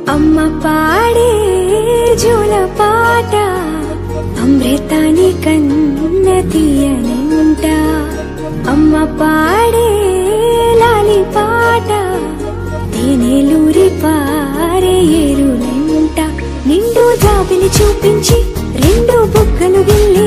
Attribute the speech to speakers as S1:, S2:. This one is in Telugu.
S1: అమ్మ పాడే జోల పాట అమృతాని కన్న తీయనంట. అమ్మ పాడే లాలి పాట తేనెలూరి పారే ఏరునంట. నిండు జాబిలి చూపించి రెండు బుగ్గలు గిల్లి